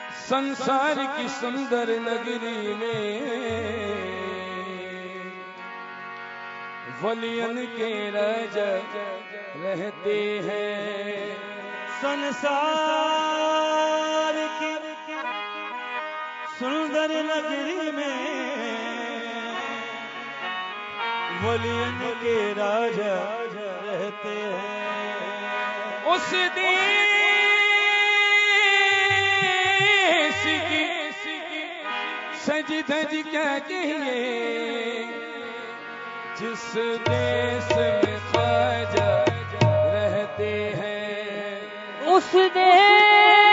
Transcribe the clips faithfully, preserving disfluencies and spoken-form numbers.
संसार की सुंदर नगरी में वलियन के राजा रहते हैं। संसार की सुंदर नगरी में वलियन के राजा रहते हैं। उस देश की सज धज क्या कहिए, जिस देश में ख्वाजा रहते हैं। उस देश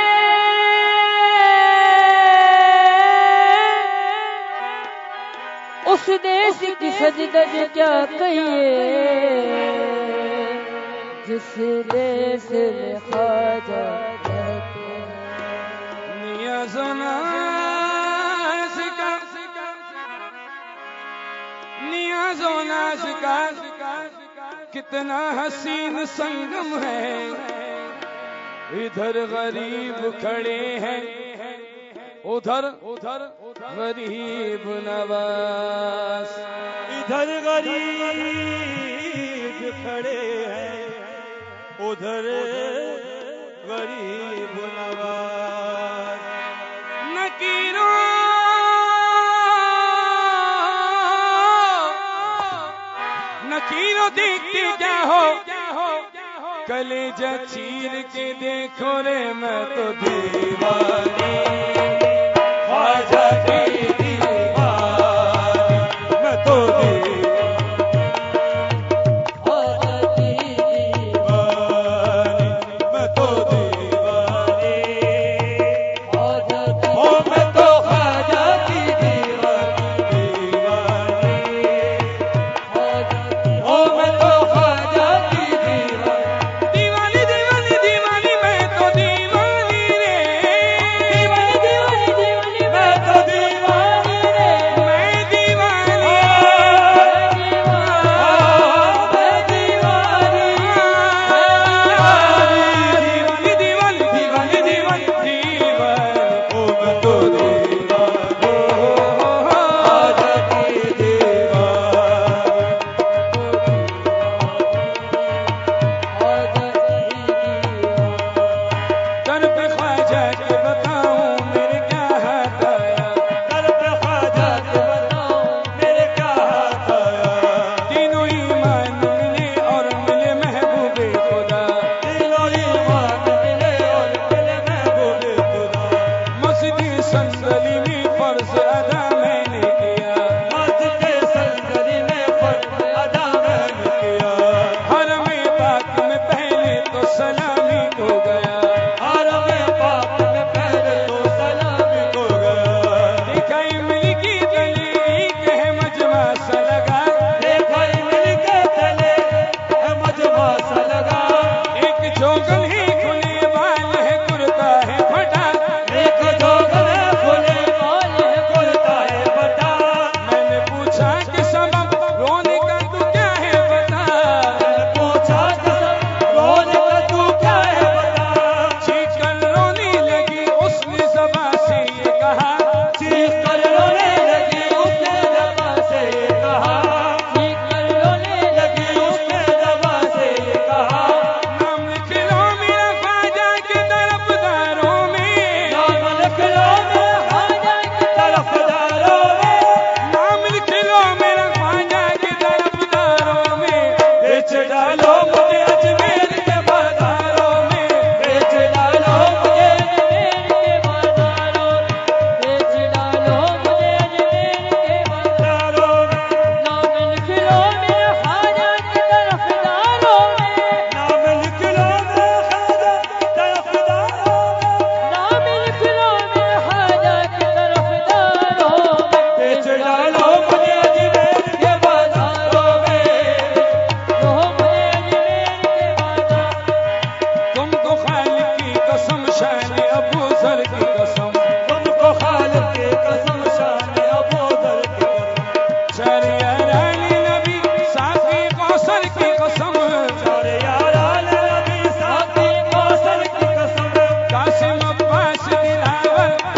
उस देश की सज धज क्या कहिए, जिस देश में ख्वाजा रहते हैं। नियाज़ो नाज़ का नियाज़ो नाज़ का कितना हसीन संगम है। इधर गरीब खड़े हैं, उधर उधर गरीब नवाज। इधर गरीब खड़े हैं, उधर गरीब नवाज। नकीरों नकीरों देखते क्या हो, कलेजा चीर के देखो रे मैं तो दीवानी ख्वाजा की दीवानी। मैं तो ख्वाजा की दीवानी, मैं तो दीवानी ख्वाजा की। ओ मैं तो ख्वाजा की दीवानी दीवानी ख्वाजा की। ओ मैं तो ख्वाजा की दीवानी दीवानी दीवानी दीवानी मैं तो दीवानी रे। दीवानी दीवानी दीवानी मैं तो दीवानी रे। मैं दीवानी मैं दीवानी दीवानी दीवानी दीवानी दीवानी दीवानी। ओ मैं तो दीवानी ख्वाजा की दीवानी ख्वाजा की दीवानी। दर पे ख्वाजा के बताऊं मेरे क्या हाथ आया। दर पे ख्वाजा के बताओ मेरे क्या हाथ आया। तीनों ईमान मिले और मिले महबूबे खुदा। तीनों ईमान मिले और मिले महबूबे खुदा। मस्जिद संदली में फर्ज अदा मैंने किया। मस्जिद संदली में फर्ज अदा मैंने किया। हरम पाक में पहले तो सलामी हो गया। हरम पाक में पहले तो सलामी हो गया। देखा इमली की गली कह मजमा सा लगा। देखा इमली के तले मजमा सा लगा। एक जोगन है खुले बाल है कुर्ता है फटा। एक जोगन है खुले बाल है कुर्ता है फटा। मैंने पूछा कि सबब रोने का तू क्या है बता। मैंने पूछा कि रोने का तू क्या है बता। चीख कर रोने लगी उसने ज़बा से ये कहा। चीख कर रोने लगी उसने ज़बा से ये कहा। चीख कर रोने लगी उसने ज़बा से ये कहा। नाम लिख लो मेरा ख्वाजा के तरफदारों में। नाम लिख लो मेरे ख्वाजा के तरफदारों में। नाम लिख लो मेरा ख्वाजा के तरफदारों में। बेच डालो मुझे अजमेर के बाजारों में। बेच डालो मुझे अजमेर के बाजारों में। बेच डालो मुझे अजमेर के बाजारों में। नाम लिख लो मेरे ख्वाजा के तरफदारों में। नाम लिख लो मेरे ख्वाजा के तरफदारों में। नाम लिख लो मेरे ख्वाजा के तरफदारों में। बेच डालो मुझे अजमेर के बाजारों में। तो मुझे अजमेर के बाजार। तुमको खालिक की कसम शान अबू ज़र की कसम। तुमको खालिक की कसम शान अबू ज़र की कसम। चार यारानी नबी साफी कौसर की कसम। सारे यारान नबी साथी कौसर की कसम। कासिम अब्बास दिलावर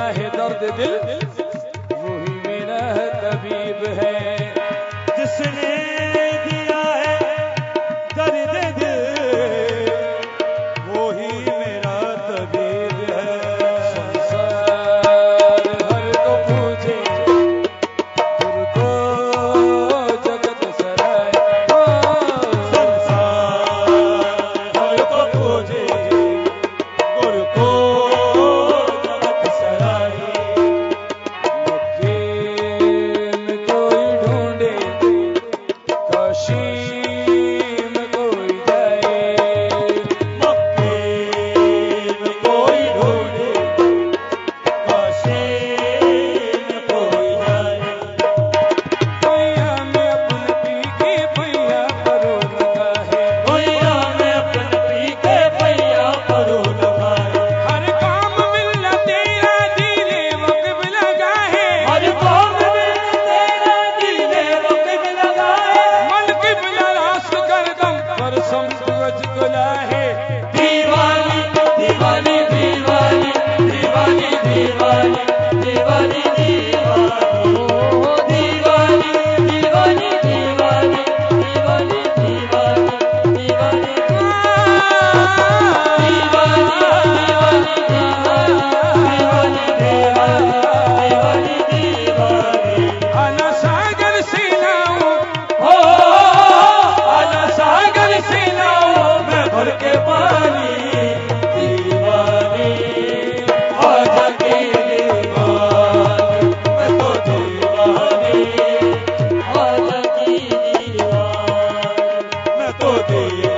है दर्द दिल, वही मेरा तबीब है। जिसने दिया है दर्द दिल, वही मेरा तबीब है। संसार हर को पूछे, गुरु को जगत सराय। संसार हर को पूजे, गुरु को जगत सराही। मक्के में कोई ढूंढे, काशी में कोई जाए। मक्के में कोई ढूंढे, काशी में कोई जाए। भैया में अपने पी के भैया परो लगा है। भैया में अपन पी के भैया परो लगाए। हर काम मिलना तेरा दिले वक्त लगा है। हर काम में तेरा दिले वक्त लगा है। मन की बिना रास कर दम पर समझ गुला है। दीवानी दीवानी दीवानी दीवानी दीवानी दीवानी दीवानी ओ दीवानी दीवानी दीवानी दीवानी दीवानी दीवानी आना सागर से नाऊं, हो आना सागर से नाऊं मैं भर के पानी। दीवानी आजा के दीवानी, मैं तो दीवानी। आजा की दीवानी, मैं तो दीवानी।